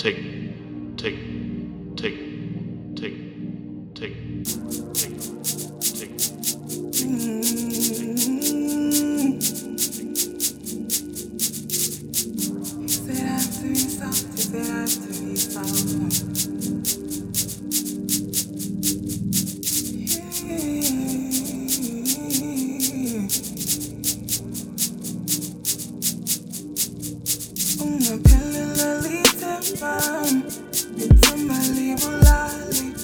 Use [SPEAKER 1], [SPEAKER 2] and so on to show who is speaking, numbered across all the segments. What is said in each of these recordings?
[SPEAKER 1] take, take, take, take, take, take, take.
[SPEAKER 2] Said I have to be soft, said I have to be soft. Una pelle lite fam, somebody volali.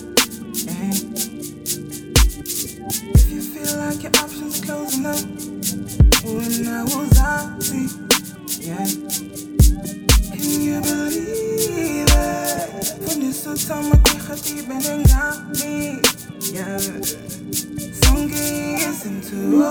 [SPEAKER 2] If you feel like your options closing up, when I was happy, yeah. Can you believe it? From this time I can't keep me, yeah. Songi is into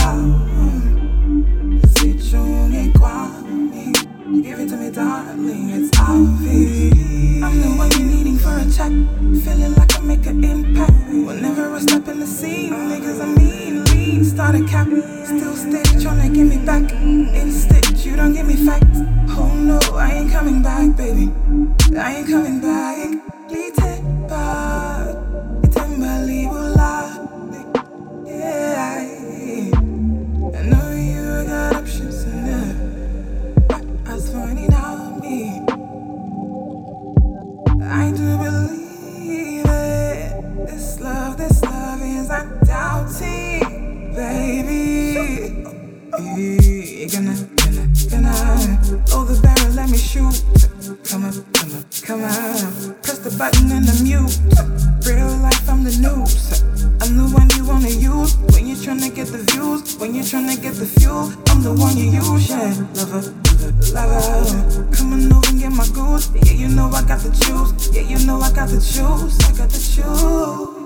[SPEAKER 2] give it to me, darling, it's obvious. I'm the one you're needing for a check. Feeling like I make an impact. Whenever I step in the scene, niggas I mean, lean, start a cap. Still stay tryna get me back. In stitch, you don't give me facts. Oh no, I ain't coming back, baby. I ain't coming back. Lite bad, yeah. I know you got options enough. Funny now me, I do believe it. This love is undoubting, baby. You're gonna oh the barrel, let me shoot. Come on. Press the button and the mute. Real life, I'm the news. I'm the one you wanna use when you're tryna get the views. When you're tryna get the fuel, I'm the one you use, yeah. Lover. Coming over and get my goose. Yeah, you know I got the juice. Yeah, you know I got the juice. I got the juice.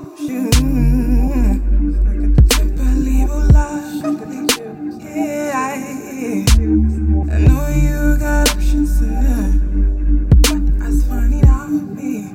[SPEAKER 2] Yeah, I know you got options enough, but as funny now me.